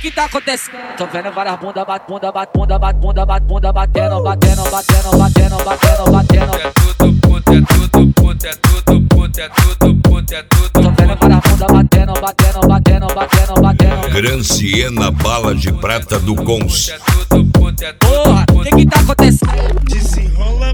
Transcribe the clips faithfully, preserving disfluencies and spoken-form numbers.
que tá acontecendo? Tô vendo várias bunda, bat, bunda, bat, bunda, bat, bunda, bat, bunda, batendo, batendo, batendo, batendo, batendo, batendo. É tudo puta, é tudo puta, é tudo puta, é tudo puta, é tudo. Tô vendo várias bunda batendo, batendo, batendo, batendo, batendo. Granciena Bala de Prata do Cons. É tudo puta, é tudo. Porra, o que que tá acontecendo? Desenrola,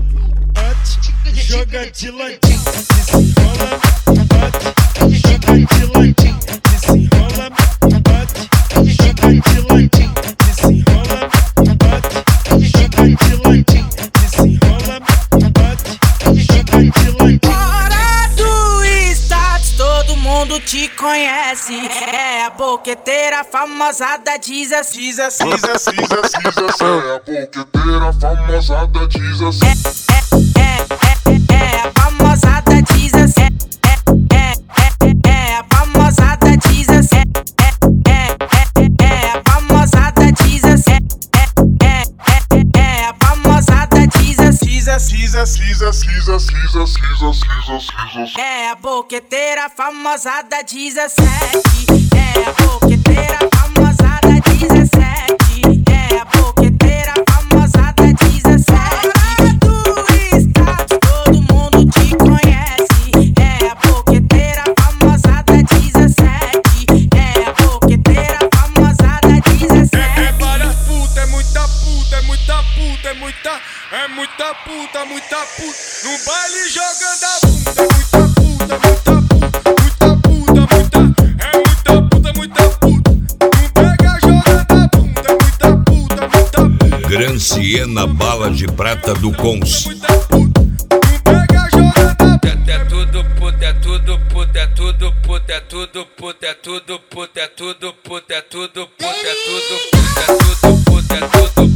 bate, joga de ladinho. Desenrola, bate, joga de ladinho. Desenrola, bate, joga de ladinho. Desenrola, bate, joga de ladinho. Desenrola, bate, joga de ladinho. Fora do status, todo mundo te conhece. É a boqueteira famosada, diz assim. Diz assim, diz assim, diz assim, diz assim. É a boqueteira famosada, diz assim. É, é, é, é a famosada, diz assim. É, é, é, é a famosada, diz assim. É, é, é, é a famosada, diz assim. É, é, é, é a famosada, diz assim. Diz assim, diz assim, diz assim, diz assim, diz assim, diz assim. É a boqueteira famosada dezessete. É a boqueteira famosada dezessete. É a boqueteira famosada dezessete. Fora do status, todo mundo te conhece. É a boqueteira famosada dezessete. É a boqueteira famosada dezessete. É várias puta, é muita puta, é muita puta, é muita, é muita puta, muita puta. No baile jogando a bunda, é muita puta, muita puta, muita puta, muita, é muita puta, muita puta. Não pega jogando a bunda, é muita puta, muita puta. Granciena Bala de Prata do Cons. Muita puta, não pega jogando a bunda. É tudo puta, é tudo puta, é tudo puta, é tudo puta, é tudo puta, é tudo puta, é tudo puta, é tudo puta, é tudo puta, é tudo puta.